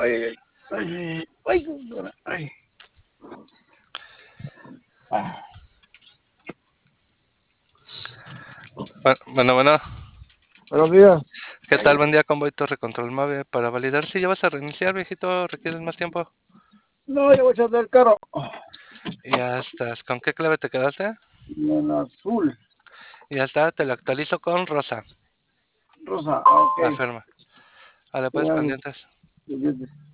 Ay, ay, ay, ay. Ah, Bueno. buenos días. ¿Qué tal? Buen día, Convoy Torre Control Mave. Para validar si ya vas a reiniciar, viejito, requieres más tiempo. No, ya voy a echar del carro. Ya estás. ¿Con qué clave te quedaste? En azul. Ya está, te lo actualizo con rosa. Rosa, ok. Afirma. Vale, pues Ya, pendientes. pendiente.